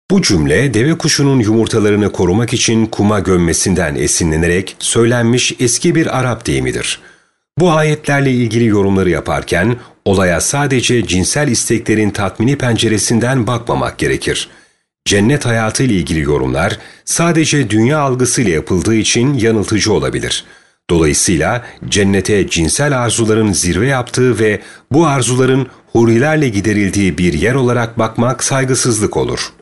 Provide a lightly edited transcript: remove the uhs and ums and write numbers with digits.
Bu cümle deve kuşunun yumurtalarını korumak için kuma gömmesinden esinlenerek söylenmiş eski bir Arap deyimidir. Bu ayetlerle ilgili yorumları yaparken olaya sadece cinsel isteklerin tatmini penceresinden bakmamak gerekir. Cennet hayatı ile ilgili yorumlar sadece dünya algısıyla yapıldığı için yanıltıcı olabilir. Dolayısıyla cennete cinsel arzuların zirve yaptığı ve bu arzuların hurilerle giderildiği bir yer olarak bakmak saygısızlık olur.